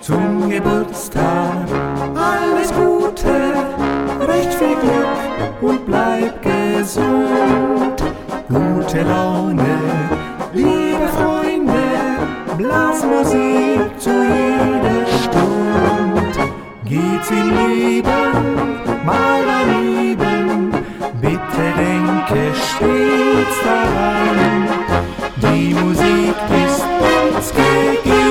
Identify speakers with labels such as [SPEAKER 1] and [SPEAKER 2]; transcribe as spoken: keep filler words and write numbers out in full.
[SPEAKER 1] zum Geburtstag. Alles Gute, recht viel Glück und bleib gesund. Gute Laune, liebe Freunde, Blasmusik zu jeder Stund. Geht's im Leben mal daneben, bitte denke stets daran, die Musik ist uns gegeben.